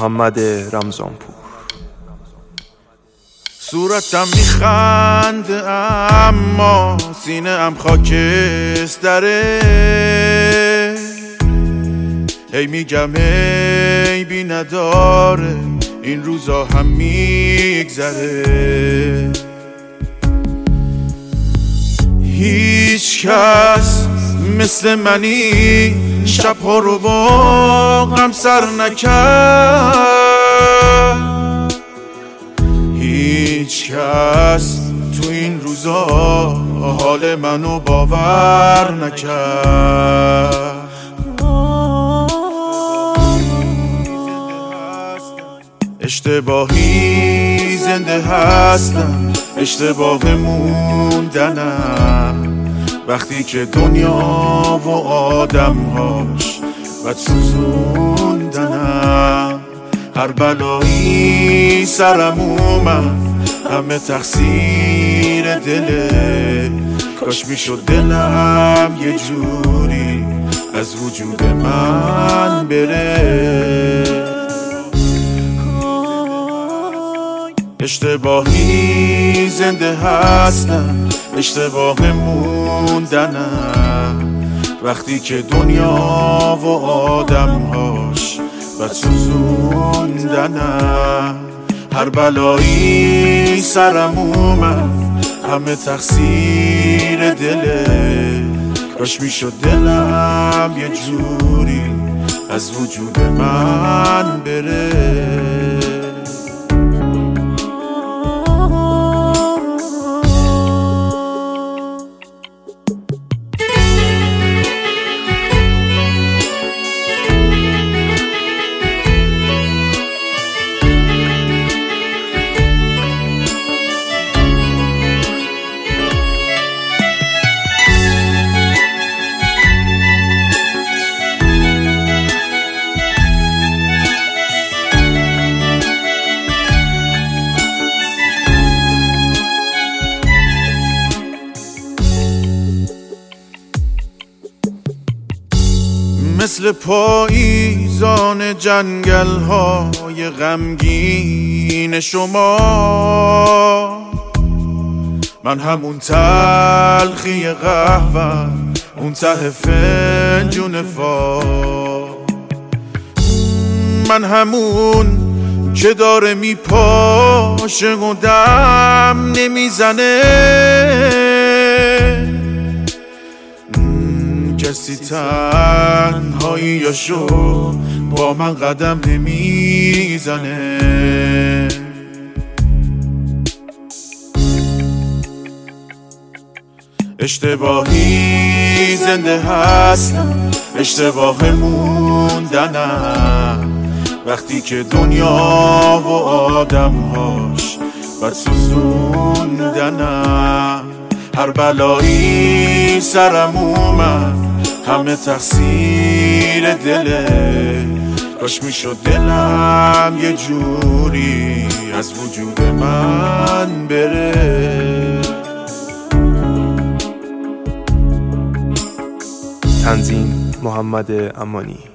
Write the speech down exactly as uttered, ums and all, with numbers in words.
محمد رمضانپور. صورتم میخنده اما سینه ام خاکستره، هی میگم ای بی نداره این روزا هم میگذره. هیچ کس مثل منی شبها رو با غم سر نکرد، هیچ کس تو این روزا حال منو باور نکرد. اشتباهی زنده هستم، اشتباه موندنم، وقتی که دنیا و آدمهاش بد سوزوندنم. هر بلایی سرم اومد همه تقصیر دله، کاش میشد دلم یه جوری از وجود من بره. اشتباهی زنده هستم، اشتباه موندنم، وقتی که دنیا و آدمهاش بد سوزوندنم. هر بلایی سرم اومد همه تقصیر دله، کاش میشد دلم یه جوری از وجود من بره. مثل پاییزان جنگل های غمگین شما، من همون تلخی قهوه اون ته فنجون فا، من همون که داره میپاشه و دم نمیزنه، کسی تنهایی یا شو با من قدم نمیزنه. اشتباهی زنده هستم، اشتباه موندنم، وقتی که دنیا و آدمهاش بد سوزوندنم. هر بلایی سرم اومد همه تقصیر دله، کاش میشد دلم یه جوری از وجود من بره. تنظیم محمد امانی.